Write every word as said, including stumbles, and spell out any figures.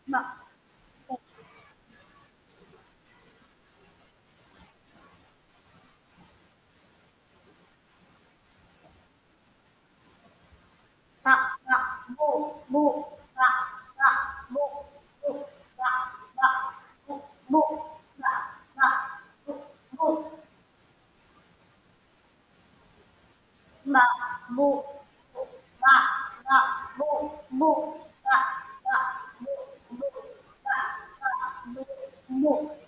Mbak. Kak Kak, Bu Bu, Kak Kak, Bu Bu, Kak Kak, Bu Bu, Kak Kak, Bu Bu. Mbak, Bu Bu, Kak Kak, Bu Bu, Kak Kak, Bu Bu, Kak Kak, Bu Bu.